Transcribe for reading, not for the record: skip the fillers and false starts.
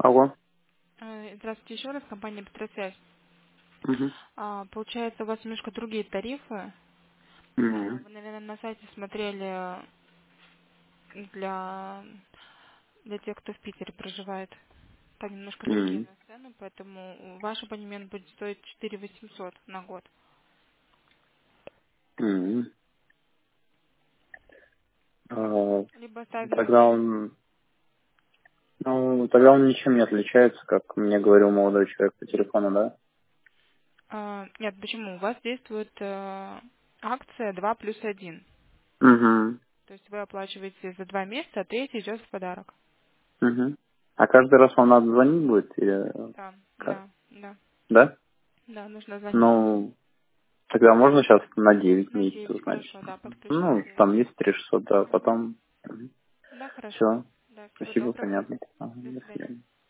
Алло. Здравствуйте еще раз, компания Петросвязь. Угу. Получается, у вас немножко другие тарифы. Угу. Вы, наверное, на сайте смотрели для, для тех, кто в Питере проживает. Там немножко другие у Угу. нас цены, поэтому ваш абонемент будет стоить 4800 на год. Угу. Либо ставим на Тогда месяц. он, тогда он ничем не отличается, как мне говорил молодой человек по телефону, да? Нет, почему? У вас действует акция 2+1. Угу. То есть вы оплачиваете за 2 месяца, а третий идет в подарок. Угу. А каждый раз вам надо звонить будет или Да, как? да, да. Да? Да, нужно звонить. Ну, тогда можно сейчас на 9 На месяцев, 9, значит. хорошо, да, подключу на Ну, 9. там есть 3600, да, Мгм. потом. Да, хорошо. Все. Да, всего Спасибо, доброго. понятно. Ага, До до свидания. свидания.